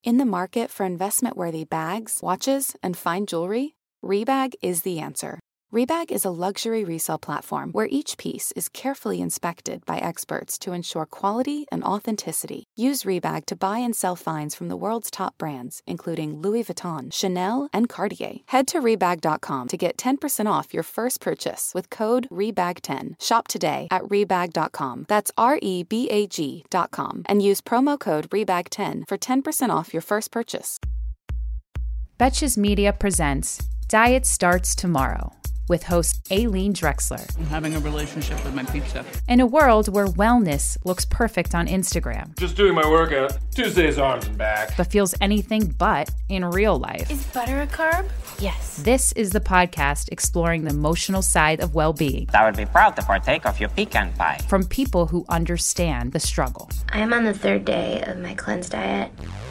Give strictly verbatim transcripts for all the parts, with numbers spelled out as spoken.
In the market for investment-worthy bags, watches, and fine jewelry, Rebag is the answer. Rebag is a luxury resale platform where each piece is carefully inspected by experts to ensure quality and authenticity. Use Rebag to buy and sell finds from the world's top brands, including Louis Vuitton, Chanel, and Cartier. Head to Rebag dot com to get ten percent off your first purchase with code Rebag ten. Shop today at Rebag dot com. That's R E B A G dot com. And use promo code Rebag ten for ten percent off your first purchase. Betches Media presents Diet Starts Tomorrow, with host Aileen Drexler. I'm having a relationship with my pizza. In a world where wellness looks perfect on Instagram, just doing my workout, Tuesdays arms and back, but feels anything but in real life. Is butter a carb? Yes. This is the podcast exploring the emotional side of well-being. I would be proud to partake of your pecan pie. From people who understand the struggle. I am on the third day of my cleanse diet.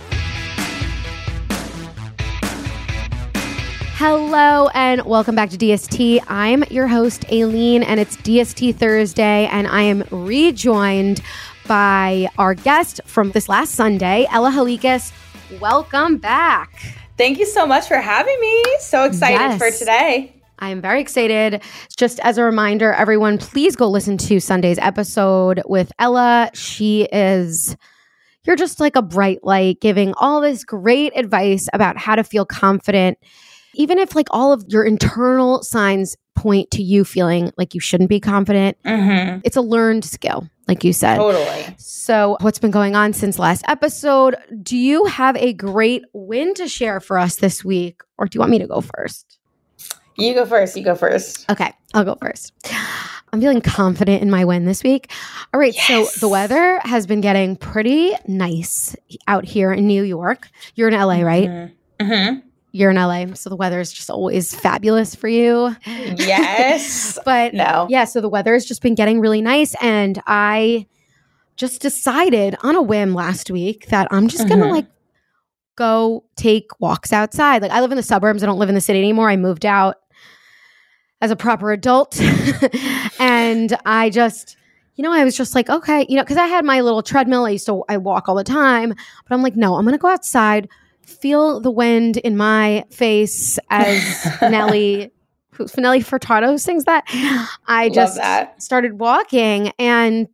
Hello and welcome back to D S T. I'm your host, Aileen, and it's D S T Thursday, and I am rejoined by our guest from this last Sunday, Ella Halikas. Welcome back. Thank you so much for having me. So excited yes. for today. I am very excited. Just as a reminder, everyone, please go listen to Sunday's episode with Ella. She is... You're just like a bright light, giving all this great advice about how to feel confident. Even if like all of your internal signs point to you feeling like you shouldn't be confident, mm-hmm. It's a learned skill, like you said. Totally. So what's been going on since last episode? Do you have a great win to share for us this week? Or do you want me to go first? You go first. You go first. Okay, I'll go first. I'm feeling confident in my win this week. All right, yes. So the weather has been getting pretty nice out here in New York. You're in L A, right? Mm-hmm. Mm-hmm. You're in L A, so the weather is just always fabulous for you. Yes. But no. Yeah, so the weather has just been getting really nice. And I just decided on a whim last week that I'm just mm-hmm. going to like go take walks outside. Like I live in the suburbs. I don't live in the city anymore. I moved out as a proper adult. And I just, you know, I was just like, okay, you know, because I had my little treadmill. I used to, I walk all the time. But I'm like, no, I'm going to go outside, feel the wind in my face as Nelly, who's Nelly Furtado sings that. I just that. started walking and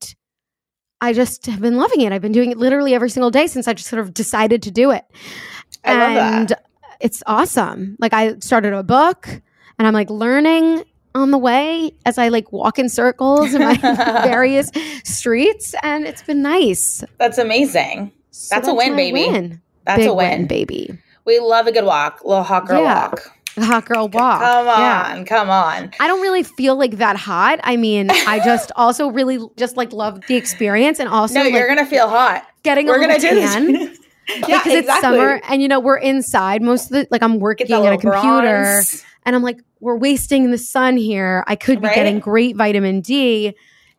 I just have been loving it. I've been doing it literally every single day since I just sort of decided to do it. I and love that. It's awesome. Like I started a book and I'm like learning on the way as I like walk in circles in my various streets, and it's been nice. That's amazing. So that's, that's a win, baby. Win. That's Big a win. win, baby. We love a good walk, little hot girl yeah. walk. The hot girl walk. Come on, yeah. come on. I don't really feel like that hot. I mean, I just also really just like love the experience, and also no, like, you're gonna feel hot. Getting we're a gonna little do tan. This. Yeah, because exactly. it's summer, and you know we're inside most of the like I'm working at a computer, bronze. And I'm like we're wasting the sun here. I could be right? getting great vitamin D,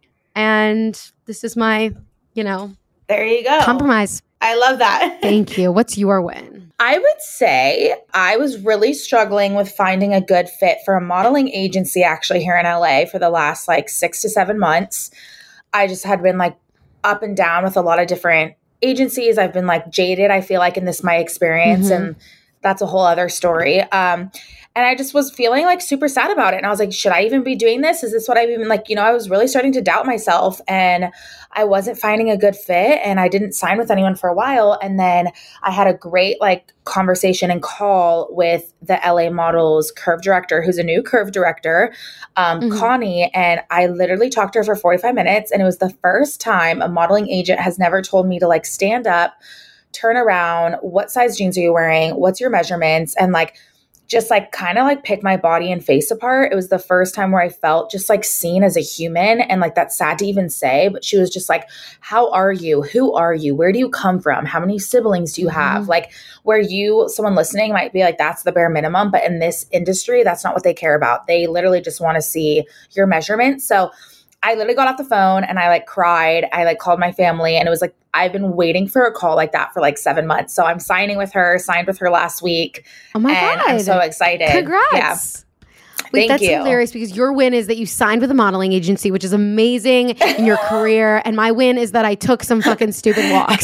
and this is my, you know, there you go compromise. I love that. Thank you. What's your win? I would say I was really struggling with finding a good fit for a modeling agency actually here in L A for the last like six to seven months. I just had been like up and down with a lot of different agencies. I've been like jaded, I feel like, in this my experience. Mm-hmm. And that's a whole other story. Um, and I just was feeling like super sad about it. And I was like, should I even be doing this? Is this what I've even like, you know, I was really starting to doubt myself and I wasn't finding a good fit and I didn't sign with anyone for a while. And then I had a great like conversation and call with the L A Models curve director, who's a new curve director, um, mm-hmm. Connie. And I literally talked to her for forty-five minutes. And it was the first time a modeling agent has never told me to like stand up, turn around, what size jeans are you wearing? What's your measurements? And like, just like kind of like pick my body and face apart. It was the first time where I felt just like seen as a human, and like that's sad to even say, but she was just like, how are you? Who are you? Where do you come from? How many siblings do you have? Mm-hmm. Like where you, someone listening might be like, that's the bare minimum. But in this industry, that's not what they care about. They literally just want to see your measurements. So I literally got off the phone and I like cried. I like called my family, and it was like, I've been waiting for a call like that for like seven months. So I'm signing with her, signed with her last week. Oh my and God. I'm so excited. Congrats. Yeah. Wait, Thank that's you. hilarious because your win is that you signed with a modeling agency, which is amazing in your career. And my win is that I took some fucking stupid walks.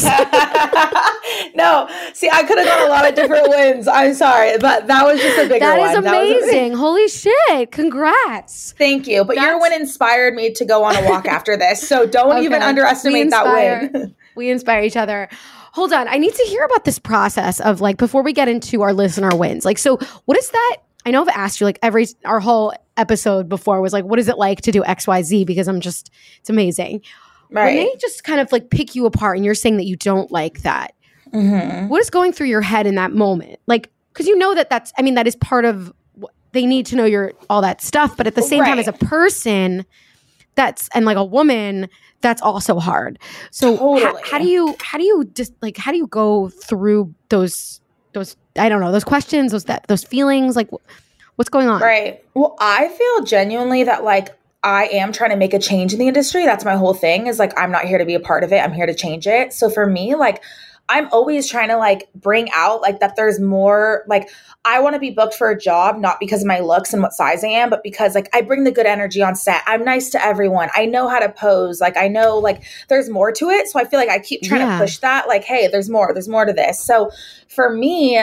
No, see, I could have got a lot of different wins. I'm sorry, but that was just a bigger That one. is amazing. Holy shit. Congrats. Thank you. But That's- your win inspired me to go on a walk after this. So don't Okay. even underestimate We that inspire- win. We inspire each other. Hold on. I need to hear about this process of like, before we get into our listener wins. Like, so what is that? I know I've asked you like every, our whole episode before was like, what is it like to do X Y Z? Because I'm just, it's amazing. Right. When they just kind of like pick you apart and you're saying that you don't like that, Mm-hmm. what is going through your head in that moment? Like, because you know that that's, I mean, that is part of, what they need to know your, all that stuff. But at the same time, Right. as a person, that's, and like a woman, that's also hard. So Totally. how, how do you, how do you just like, how do you go through those, those, I don't know, those questions, those, that, those feelings, like wh- what's going on? Right. Well, I feel genuinely that like I am trying to make a change in the industry. That's my whole thing is like, I'm not here to be a part of it. I'm here to change it. So for me, like, I'm always trying to like bring out like that there's more, like I want to be booked for a job, not because of my looks and what size I am, but because like I bring the good energy on set. I'm nice to everyone. I know how to pose. Like I know like there's more to it. So I feel like I keep trying Yeah. to push that like, hey, there's more, there's more to this. So for me,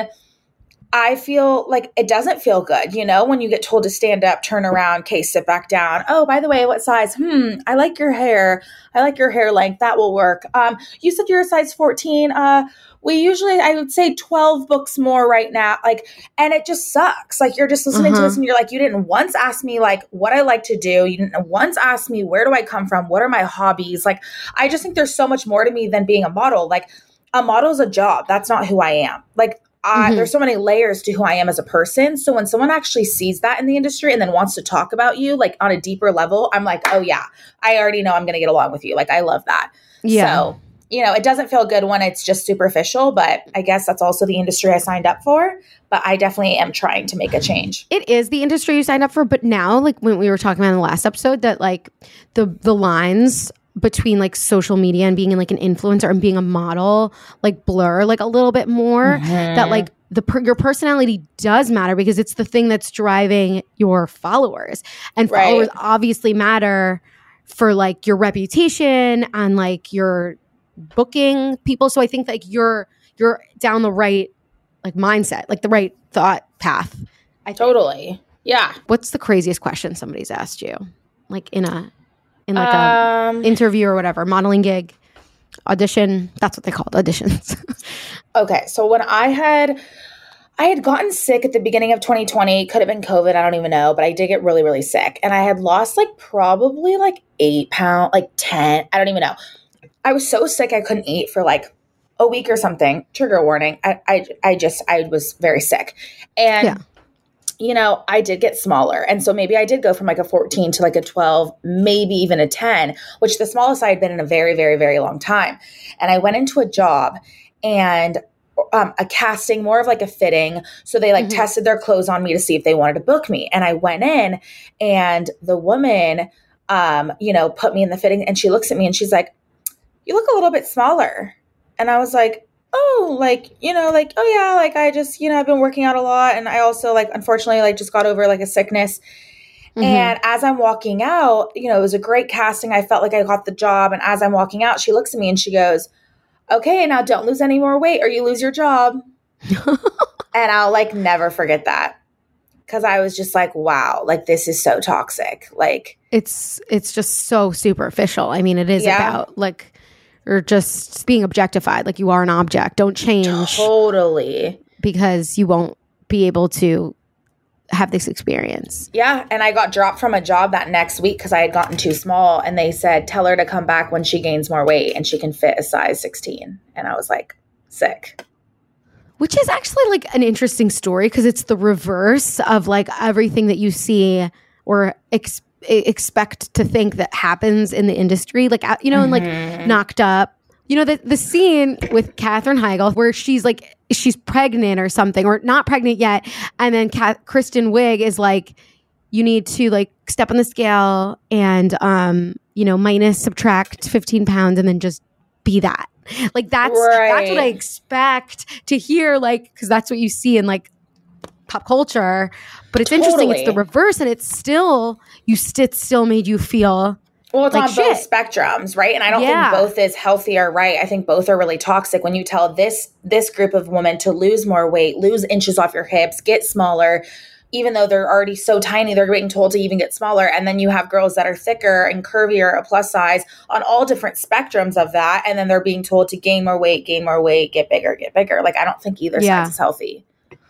I feel like it doesn't feel good, you know, when you get told to stand up, turn around, okay, sit back down. Oh, by the way, what size? Hmm, I like your hair. I like your hair length. That will work. Um, you said you're a size fourteen. Uh, we usually, I would say twelve books more right now. Like, and it just sucks. Like you're just listening Uh-huh. to this and you're like, you didn't once ask me like what I like to do. You didn't once ask me, where do I come from? What are my hobbies? Like, I just think there's so much more to me than being a model. Like a model is a job. That's not who I am. Like, I, Mhm. there's so many layers to who I am as a person. So when someone actually sees that in the industry and then wants to talk about you like on a deeper level, I'm like, oh yeah, I already know I'm going to get along with you. Like I love that. Yeah. So, you know, it doesn't feel good when it's just superficial, but I guess that's also the industry I signed up for. But I definitely am trying to make a change. It is the industry you signed up for, but now, like when we were talking about in the last episode, that like the the lines between like social media and being like an influencer and being a model like blur like a little bit more. That like the per- your personality does matter because it's the thing that's driving your followers, and Right. followers obviously matter for like your reputation and like your booking people. So I think like you're you're down the right like mindset, like the right thought path. I think. Totally. Yeah. What's the craziest question somebody's asked you? Like in a in like Um, a interview or whatever, modeling gig, audition, that's what they called auditions. Okay, so when I had I had gotten sick at the beginning of twenty twenty, could have been COVID, I don't even know, but I did get really, really sick. And I had lost like probably like eight pounds, like ten, I don't even know. I was so sick I couldn't eat for like a week or something. Trigger warning. I I, I just, I was very sick. And, Yeah. you know, I did get smaller. And so maybe I did go from like a fourteen to like a twelve, maybe even a ten, which the smallest I had been in a very, very, very long time. And I went into a job and um, a casting, more of like a fitting. So they like Mhm. tested their clothes on me to see if they wanted to book me. And I went in and the woman, um, you know, put me in the fitting and she looks at me and she's like, you look a little bit smaller. And I was like, oh, like, you know, like, oh yeah, like I just, you know, I've been working out a lot. And I also like, unfortunately, like just got over like a sickness. Mhm. And as I'm walking out, you know, it was a great casting. I felt like I got the job. And as I'm walking out, she looks at me and she goes, okay, now don't lose any more weight or you lose your job. And I'll like never forget that. Cause I was just like, wow, like this is so toxic. Like, It's it's just so superficial. I mean, it is Yeah. about like or just being objectified, like you are an object. Don't change totally. because you won't be able to have this experience. Yeah. And I got dropped from a job that next week because I had gotten too small. And they said, tell her to come back when she gains more weight and she can fit a size sixteen. And I was like, sick. Which is actually like an interesting story because it's the reverse of like everything that you see or ex- expect to think that happens in the industry. Like, you know, and like Knocked Up, you know, the, the scene with Katherine Heigl where she's like, she's pregnant or something or not pregnant yet. And then Kat- Kristen Wiig is like, you need to like step on the scale and, um, you know, minus subtract fifteen pounds and then just be that. Like that's Right. that's what I expect to hear, like, because that's what you see in like pop culture. But it's totally. interesting. It's the reverse, and it's still you. St- it still made you feel. Well, it's like on shit. both spectrums, right? And I don't yeah. think both is healthy or right. I think both are really toxic. When you tell this this group of women to lose more weight, lose inches off your hips, get smaller, even though they're already so tiny, they're being told to even get smaller. And then you have girls that are thicker and curvier, a plus size, on all different spectrums of that. And then they're being told to gain more weight, gain more weight, get bigger, get bigger. Like, I don't think either yeah. side is healthy.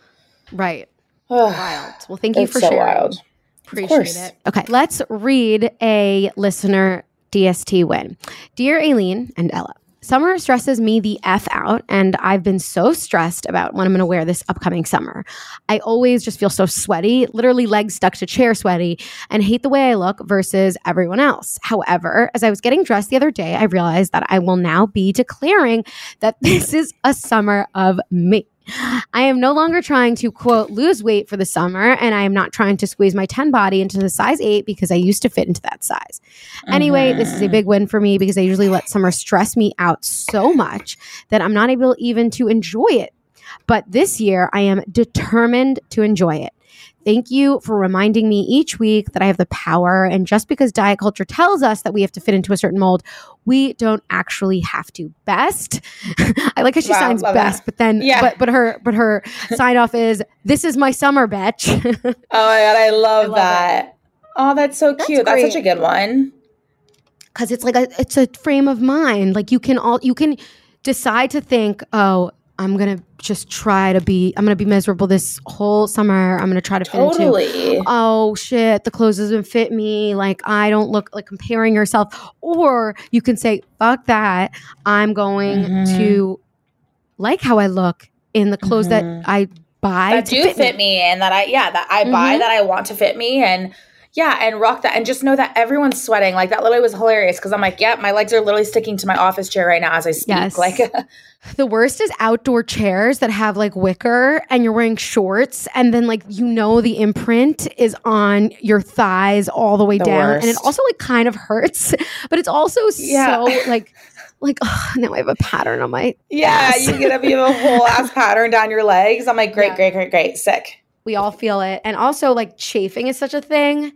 Right. Wild. Well, thank you it's for so sharing. Wild. Appreciate it. Okay, let's read a listener D S T win. Dear Aileen and Ella, summer stresses me the F out, and I've been so stressed about what I'm going to wear this upcoming summer. I always just feel so sweaty, literally legs stuck to chair sweaty, and hate the way I look versus everyone else. However, as I was getting dressed the other day, I realized that I will now be declaring that this is a summer of me. I am no longer trying to, quote, lose weight for the summer, and I am not trying to squeeze my ten body into the size eight because I used to fit into that size. Mm-hmm. Anyway, this is a big win for me because I usually let summer stress me out so much that I'm not able even to enjoy it. But this year, I am determined to enjoy it. Thank you for reminding me each week that I have the power. And just because diet culture tells us that we have to fit into a certain mold, we don't actually have to. Best. I like how she wow, signs best, that. but then, yeah. but but her but her sign off is, "This is my summer, bitch." Oh my god, I love, I love that. It. Oh, that's so that's cute. Great. That's such a good one. Because it's like a it's a frame of mind. Like you can all you can decide to think, oh, I'm going to just try to be, I'm going to be miserable this whole summer. I'm going to try to fit totally. into, oh shit, the clothes doesn't fit me. Like I don't look, like comparing yourself. Or you can say, fuck that. I'm going mm-hmm. to like how I look in the clothes mm-hmm. that I buy. That do fit, fit me. me and that I, yeah, that I mm-hmm. buy that I want to fit me. And yeah, and rock that. And just know that everyone's sweating. Like that literally was hilarious because I'm like, yeah, my legs are literally sticking to my office chair right now as I speak. Yes. Like the worst is outdoor chairs that have like wicker and you're wearing shorts and then like, you know, the imprint is on your thighs all the way the down. Worst. And it also like kind of hurts, but it's also yeah. so like, like, oh, now I have a pattern on my Yeah, ass. you get up, you have a whole ass pattern down your legs. I'm like, great, yeah. great, great, great. Sick. We all feel it. And also like chafing is such a thing.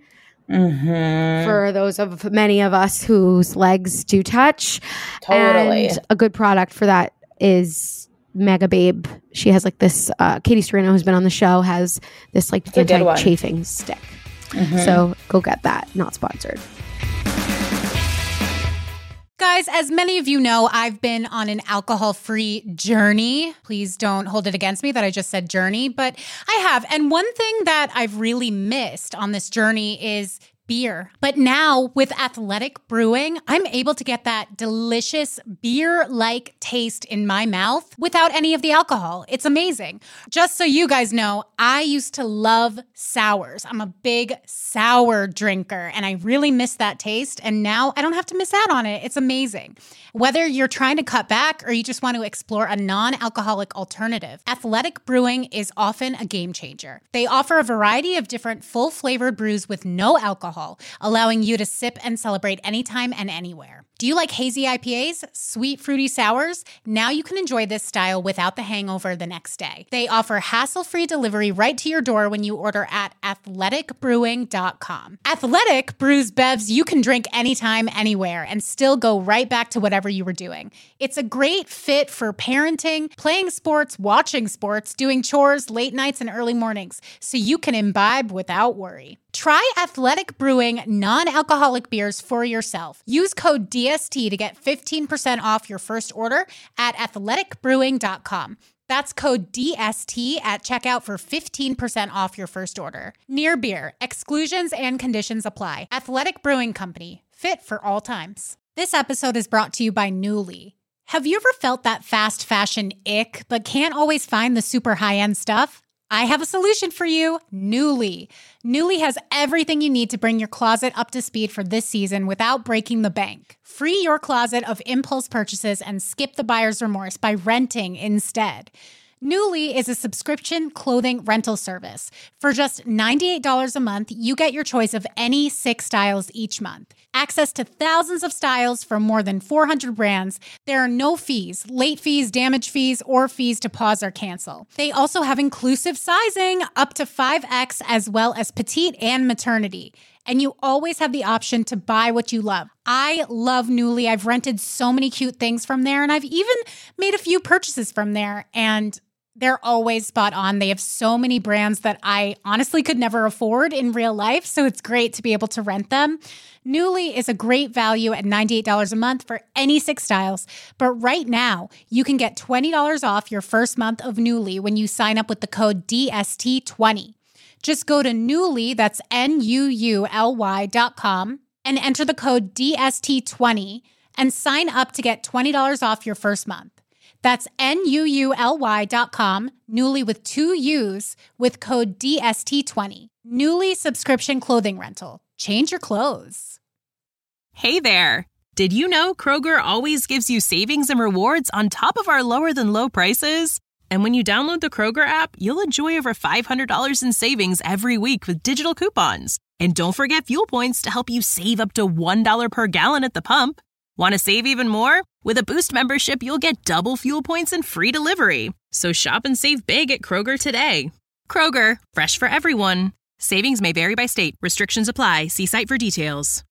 Mm-hmm. For those of many of us whose legs do touch. Totally. And a good product for that is Mega Babe. She has like this, uh, Katie Serino, who's been on the show, has this like anti-chafing stick. Mm-hmm. So go get that. Not sponsored. Guys, as many of you know, I've been on an alcohol-free journey. Please don't hold it against me that I just said journey, but I have. And one thing that I've really missed on this journey is beer. But now with Athletic Brewing, I'm able to get that delicious beer-like taste in my mouth without any of the alcohol. It's amazing. Just so you guys know, I used to love sours. I'm a big sour drinker and I really miss that taste. And now I don't have to miss out on it. It's amazing. Whether you're trying to cut back or you just want to explore a non-alcoholic alternative, Athletic Brewing is often a game changer. They offer a variety of different full-flavored brews with no alcohol, allowing you to sip and celebrate anytime and anywhere. Do you like hazy I P As, sweet fruity sours? Now you can enjoy this style without the hangover the next day. They offer hassle-free delivery right to your door when you order at athletic brewing dot com. Athletic brews bevs you can drink anytime, anywhere, and still go right back to whatever you were doing. It's a great fit for parenting, playing sports, watching sports, doing chores, late nights, and early mornings, so you can imbibe without worry. Try Athletic Brewing non-alcoholic beers for yourself. Use code D S T to get fifteen percent off your first order at athletic brewing dot com. That's code D S T at checkout for fifteen percent off your first order. Near Beer. Exclusions and conditions apply. Athletic Brewing Company. Fit for all times. This episode is brought to you by Nuuly. Have you ever felt that fast fashion ick, but can't always find the super high-end stuff? I have a solution for you, Nuuly. Nuuly has everything you need to bring your closet up to speed for this season without breaking the bank. Free your closet of impulse purchases and skip the buyer's remorse by renting instead. Nuuly is a subscription clothing rental service. For just ninety-eight dollars a month, you get your choice of any six styles each month. Access to thousands of styles from more than four hundred brands. There are no fees, late fees, damage fees, or fees to pause or cancel. They also have inclusive sizing up to five X as well as petite and maternity. And you always have the option to buy what you love. I love Nuuly. I've rented so many cute things from there, and I've even made a few purchases from there, and they're always spot on. They have so many brands that I honestly could never afford in real life, so it's great to be able to rent them. Nuuly is a great value at ninety-eight dollars a month for any six styles, but right now, you can get twenty dollars off your first month of Nuuly when you sign up with the code D S T twenty. Just go to Nuuly, that's N U U L Y dot com, and enter the code D S T twenty and sign up to get twenty dollars off your first month. That's N U U L Y dot com, Nuuly with two U's, with code D S T twenty. Nuuly subscription clothing rental. Change your clothes. Hey there. Did you know Kroger always gives you savings and rewards on top of our lower than low prices? And when you download the Kroger app, you'll enjoy over five hundred dollars in savings every week with digital coupons. And don't forget fuel points to help you save up to one dollar per gallon at the pump. Want to save even more? With a Boost membership, you'll get double fuel points and free delivery. So shop and save big at Kroger today. Kroger, fresh for everyone. Savings may vary by state. Restrictions apply. See site for details.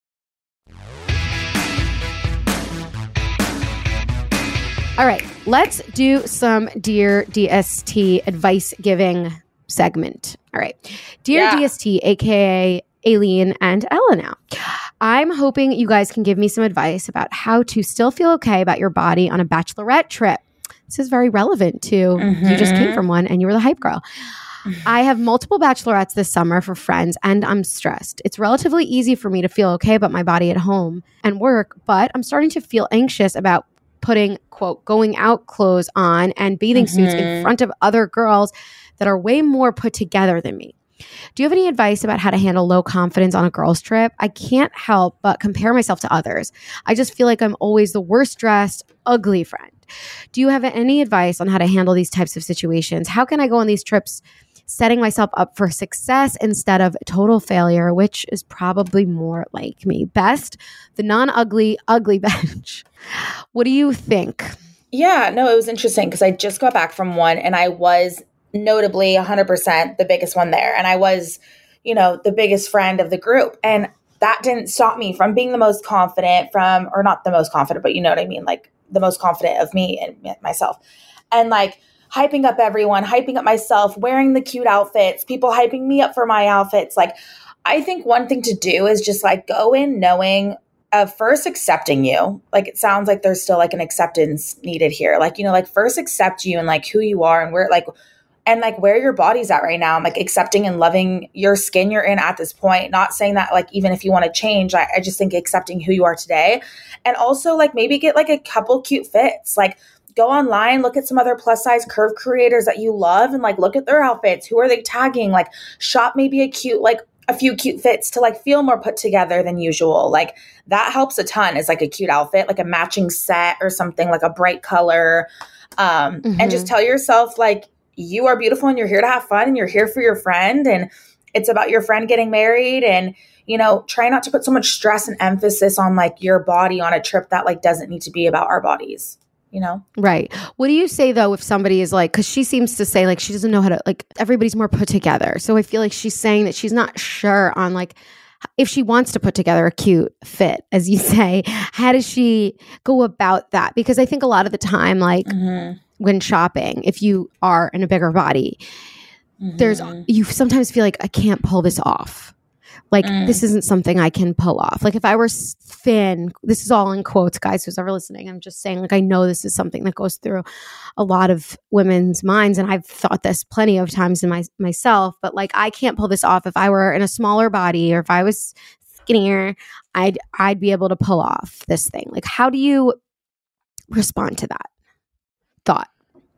All right, let's do some Dear D S T advice giving segment. All right. Dear yeah. D S T, a k a. Aileen and Ella now. I'm hoping you guys can give me some advice about how to still feel okay about your body on a bachelorette trip. This is very relevant to mm-hmm. you just came from one and you were the hype girl. Mm-hmm. I have multiple bachelorettes this summer for friends and I'm stressed. It's relatively easy for me to feel okay about my body at home and work, but I'm starting to feel anxious about putting, quote, going out clothes on and bathing mm-hmm. suits in front of other girls that are way more put together than me. Do you have any advice about how to handle low confidence on a girls' trip? I can't help but compare myself to others. I just feel like I'm always the worst dressed, ugly friend. Do you have any advice on how to handle these types of situations? How can I go on these trips setting myself up for success instead of total failure, which is probably more like me? Best, the non-ugly, ugly bench. What do you think? Yeah, no, it was interesting because I just got back from one and I was notably one hundred percent the biggest one there. And I was, you know, the biggest friend of the group. And that didn't stop me from being the most confident from, or not the most confident, but you know what I mean? Like the most confident of me and myself. And like hyping up everyone, hyping up myself, wearing the cute outfits, people hyping me up for my outfits. Like, I think one thing to do is just like go in knowing Uh, first accepting you. Like it sounds like there's still like an acceptance needed here. Like, you know, like first accept you and like who you are and where like, and like where your body's at right now. I'm like accepting and loving your skin you're in at this point. Not saying that like, even if you want to change, I, I just think accepting who you are today. And also like maybe get like a couple cute fits, like go online, look at some other plus size curve creators that you love and like look at their outfits. Who are they tagging? Like shop maybe a cute, like a few cute fits to like feel more put together than usual. Like that helps a ton is like a cute outfit, like a matching set or something, like a bright color. Um, mm-hmm. And just tell yourself like you are beautiful and you're here to have fun and you're here for your friend. And it's about your friend getting married and, you know, try not to put so much stress and emphasis on like your body on a trip that like doesn't need to be about our bodies. You know? Right. What do you say though if somebody is like, because she seems to say like she doesn't know how to, like everybody's more put together. So I feel like she's saying that she's not sure on like if she wants to put together a cute fit, as you say, how does she go about that? Because I think a lot of the time, like mm-hmm. when shopping, if you are in a bigger body, mm-hmm. there's, you sometimes feel like I can't pull this off. Like, mm. this isn't something I can pull off. Like, if I were thin, this is all in quotes, guys, who's ever listening. I'm just saying, like, I know this is something that goes through a lot of women's minds. And I've thought this plenty of times in my myself. But, like, I can't pull this off. If I were in a smaller body or if I was skinnier, I'd, I'd be able to pull off this thing. Like, how do you respond to that thought?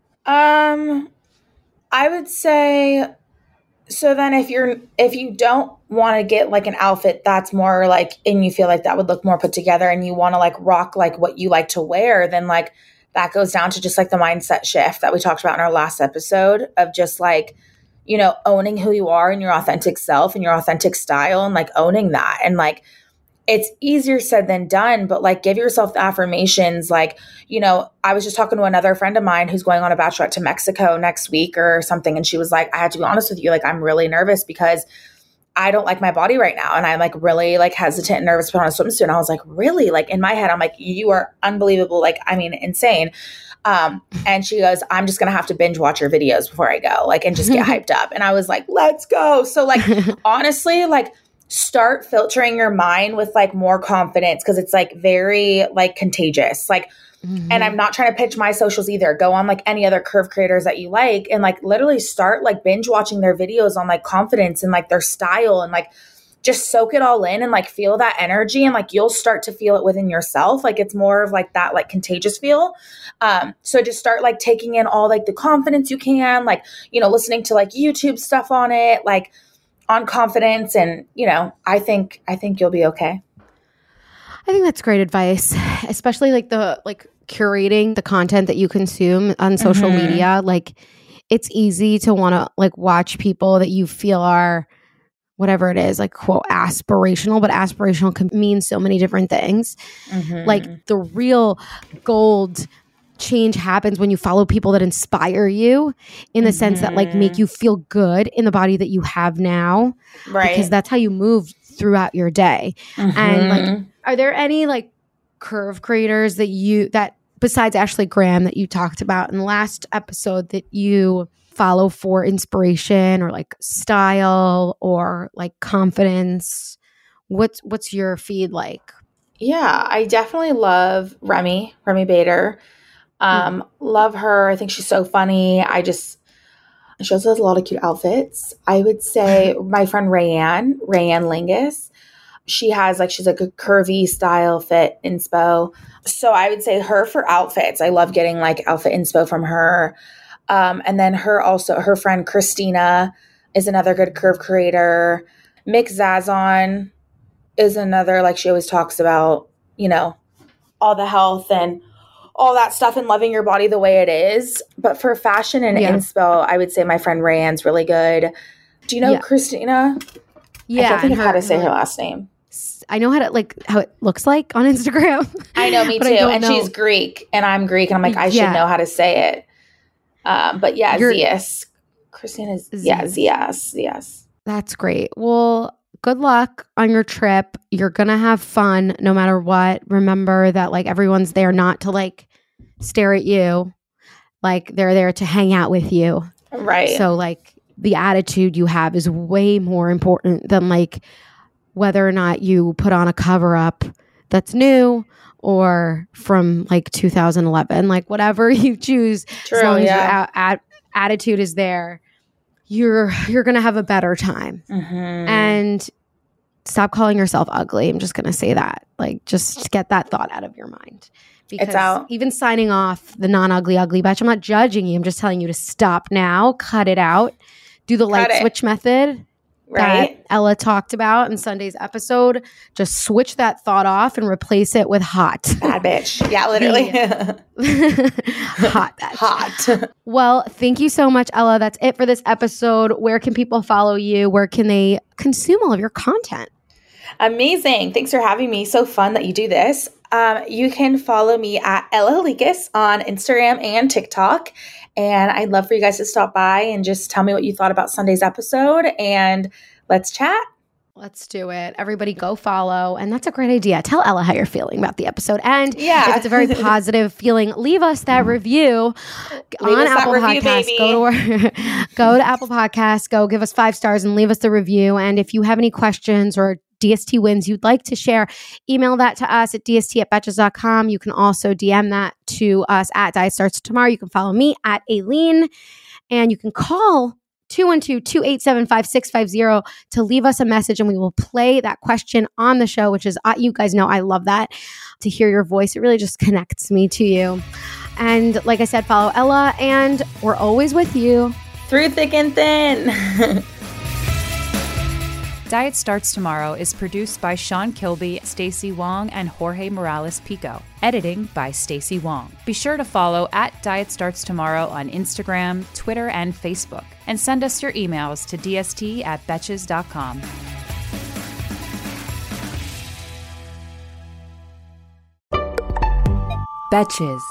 Um, I would say... So then if you're, if you don't want to get like an outfit that's more like, and you feel like that would look more put together and you want to like rock like what you like to wear, then like that goes down to just like the mindset shift that we talked about in our last episode of just like, you know, owning who you are and your authentic self and your authentic style and like owning that. And like, it's easier said than done, but like give yourself the affirmations. Like, you know, I was just talking to another friend of mine who's going on a bachelorette to Mexico next week or something. And she was like, I have to be honest with you. Like, I'm really nervous because I don't like my body right now. And I'm like really like hesitant and nervous to put on a swimsuit. And I was like, really? Like in my head, I'm like, you are unbelievable. Like, I mean, insane. Um, and she goes, I'm just going to have to binge watch your videos before I go, like, and just get hyped up. And I was like, let's go. So like, honestly, like start filtering your mind with like more confidence. Cause it's like very like contagious. Like, mm-hmm. and I'm not trying to pitch my socials either. Go on like any other curve creators that you like and like literally start like binge watching their videos on like confidence and like their style and like just soak it all in and like feel that energy and like you'll start to feel it within yourself. Like it's more of like that like contagious feel. Um, so just start like taking in all like the confidence you can, like, you know, listening to like YouTube stuff on it, like on confidence. And, you know, I think, I think you'll be okay. I think that's great advice, especially like the like curating the content that you consume on social mm-hmm. media. Like it's easy to want to like watch people that you feel are whatever it is, like quote aspirational, but aspirational can mean so many different things. Mm-hmm. Like the real gold change happens when you follow people that inspire you in the mm-hmm. sense that like make you feel good in the body that you have now. Right. Because that's how you move throughout your day. Mm-hmm. And like, are there any like curve creators that you, that besides Ashley Graham that you talked about in the last episode that you follow for inspiration or like style or like confidence? What's what's your feed like? Yeah, I definitely love Remy, Remy Bader. Um, mm-hmm. Love her. I think she's so funny. I just, she also has a lot of cute outfits. I would say my friend Rayanne, Rayanne Lingus, she has like, she's like a curvy style fit inspo. So I would say her for outfits. I love getting like outfit inspo from her. Um, and then her also, her friend Christina is another good curve creator. Mick Zazon is another, like she always talks about, you know, all the health and all that stuff and loving your body the way it is. But for fashion and yeah. inspo, I would say my friend Rayanne's really good. Do you know yeah. Christina? Yeah. I can't think of how to say her last name. I know how to like how it looks like on Instagram. I know, me too. And know. She's Greek and I'm Greek and I'm like, I yeah. should know how to say it. Um, but yeah, You're, Zias. Christina's, Z- yeah, Zias, yes. That's great. Well, good luck on your trip. You're going to have fun no matter what. Remember that like everyone's there not to like stare at you. Like they're there to hang out with you. Right. So like the attitude you have is way more important than like whether or not you put on a cover up that's new or from like two thousand eleven, like whatever you choose, True, as long yeah. as your a- a- attitude is there, you're you're gonna have a better time. Mm-hmm. And stop calling yourself ugly. I'm just gonna say that. Like, just get that thought out of your mind. Because it's out. Even signing off the non-ugly ugly batch, I'm not judging you. I'm just telling you to stop now, cut it out, do the light switch method. Right. That Ella talked about in Sunday's episode. Just switch that thought off and replace it with hot. Bad bitch. Yeah, literally. Hot bitch. Hot. Well, thank you so much, Ella. That's it for this episode. Where can people follow you? Where can they consume all of your content? Amazing. Thanks for having me. So fun that you do this. Um, you can follow me at Ella Halikas on Instagram and TikTok. And I'd love for you guys to stop by and just tell me what you thought about Sunday's episode and let's chat. Let's do it. Everybody go follow. And that's a great idea. Tell Ella how you're feeling about the episode. And yeah. if it's a very positive feeling, leave us that review leave on us Apple review, Podcasts. baby. Go to our, go to Apple Podcasts. Go give us five stars and leave us the review. And if you have any questions or D S T wins you'd like to share, email that to us at d s t at betches dot com. You can also D M that to us at Diet Starts Tomorrow. You can follow me at Aileen. And you can call two one two, two eight seven, five six five zero to leave us a message, and we will play that question on the show, which is, uh, you guys know I love that, to hear your voice. It really just connects me to you. And like I said, follow Ella, and we're always with you. Through thick and thin. Diet Starts Tomorrow is produced by Sean Kilby, Stacey Wong, and Jorge Morales-Pico. Editing by Stacey Wong. Be sure to follow at Diet Starts Tomorrow on Instagram, Twitter, and Facebook. And send us your emails to d s t at betches dot com. Betches.